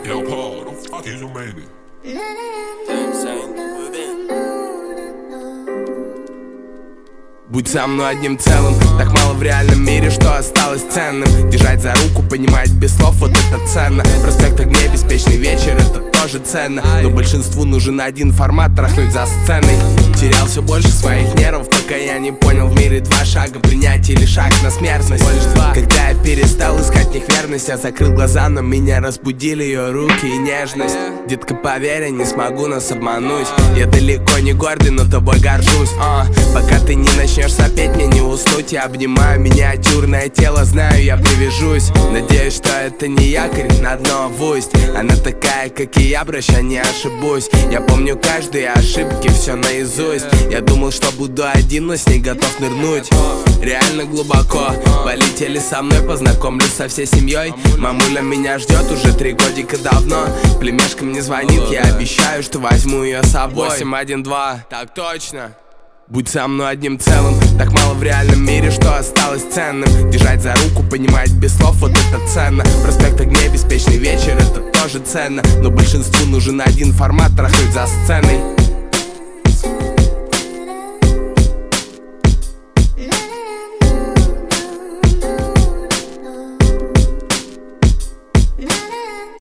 Yo, Paul, don't fuck is your baby. Будь со мной одним целым, так мало в реальном мире, что осталось ценным. Держать за руку, понимать без слов, вот это ценно. Проспект Огней, беспечный вечер, это тоже ценно. Но большинству нужен один формат, трахнуть за сценой. Терял все больше своих нервов, пока я не понял в мире два шага: принять или шаг на смертность. Когда я перестал искать в них верность, я закрыл глаза, но меня разбудили ее руки и нежность. Детка, поверь, я не смогу нас обмануть. Я далеко не гордый, но тобой горжусь. Пока ты не начнешь сопеть, мне не уснуть. Я обнимаю миниатюрное тело, знаю, я привяжусь. Надеюсь, что это не якорь на дно в усть. Она такая, как и я, прощай, не ошибусь. Я помню каждые ошибки, все наизусть. Я думал, что буду один, но с ней готов нырнуть реально глубоко. Полетели со мной, познакомлюсь со всей семьей. Мамуля меня ждет уже 3 годика давно. Племяшка мне звонит, я обещаю, что возьму ее с собой. 812, так точно. Будь со мной одним целым, так мало в реальном мире, что осталось ценным. Держать за руку, понимать без слов, вот это ценно. Проспект Огней, беспечный вечер, это тоже ценно. Но большинству нужен один формат, трахнуть за сценой.